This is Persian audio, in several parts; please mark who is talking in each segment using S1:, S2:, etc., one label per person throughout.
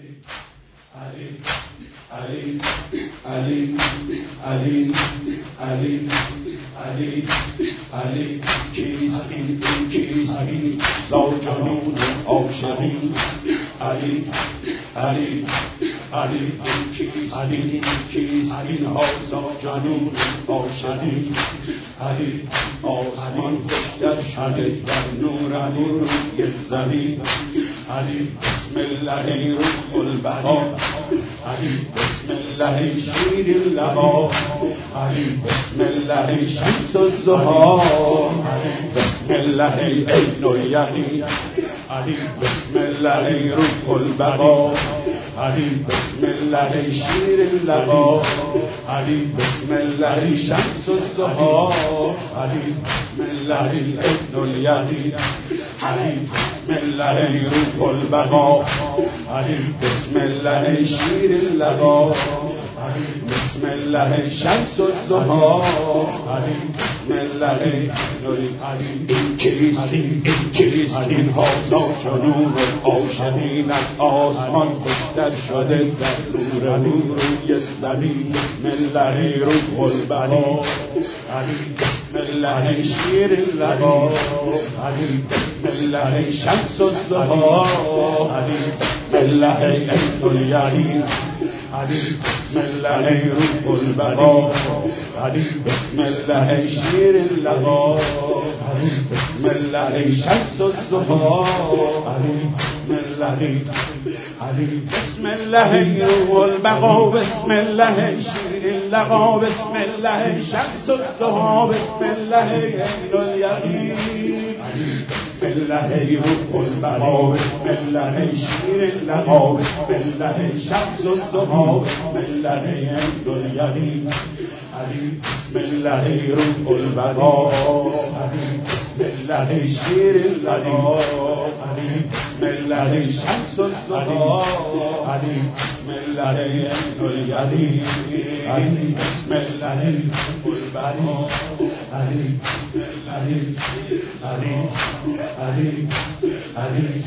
S1: Ali, Ali, Ali, Ali, Ali, Ali, Ali, کیست این کیست این لاجنون عاشقین علی علی علی کیست این هازا جنون عاشقین علی آسمان خوشتر شده در نور روی زمین علی بسم الله روح البقا علی بسم الله شیر اللقا علی بسم الله شمس الضحی بسم الله عین الیقین علی بسم الله روح البقا علی بسم الله شیر اللقا علی بسم الله شمس الضحی علی بسم الله عین الیقین علی بسم الله روح البقا علی بسم الله شیر اللقا علی بسم الله شمس الضحی علی بسم الله علی این کیست این هازا جنون عاشقین از آسمان خوشتر شده در نور روی زمین بسم الله روح البقا علی بسم الله شیر اللقا علی بسم الله شمس الضحی علی بسم الله عین الیقین علی بسم الله روح البقا علی بسم الله شیر اللقا علی بسم الله شمس الضحی علی بسم الله علی بسم الله روح البقا بسم الله شیر اللقا بسم الله شمس الضحی بسم الله عین الیقین بسم الله روح البقا بسم الله شیر اللقا بسم الله شمس الضحی بسم الله عین الیقین علی بسم الله روح البقا علی بسم الله شیر اللقا علی بسم الله شمس الضحی علی بسم الله عین الیقین علی بسم الله روح البقا علی بسم الله علی علی علی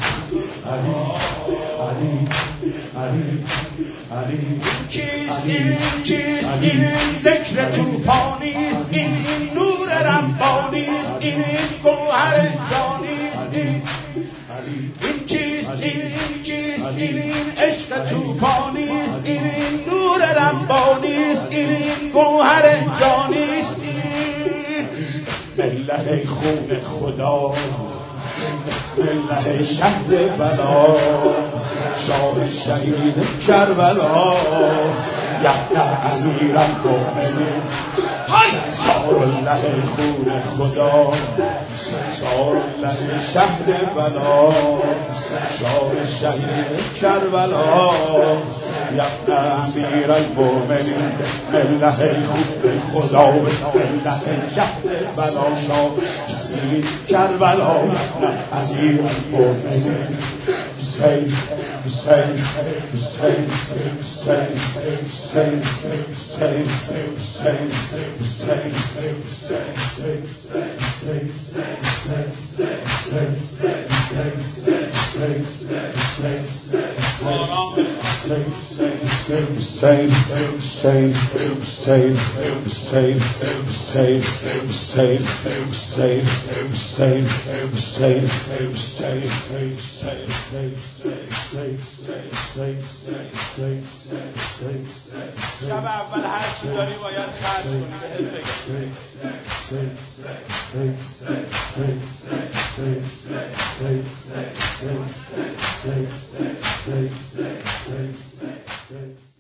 S1: علی علی علی چیست این ذکر طوفانیست این نور ربانیست این گوهر جانیست این چیست این عشق طوفانیست این نور ربانیست این گوهر جانیست بسم الله خون خدا بسم الله شهد بلا شاه شهید کربلا یحیی امیر المؤمنین سار الله خون خدا سار الله شهد بلا شاه شهید کربلا یحیی امیر المؤمنین بسم الله خون خدا بسم الله شهد بلا شاه شهید کربلا امیر المؤمنین Hüseyin, Hüseyin, Hüseyin, Hüseyin, Hüseyin, Hüseyin, Hüseyin,
S2: شب اول هر چی داری باید خرج کنی بهت بگم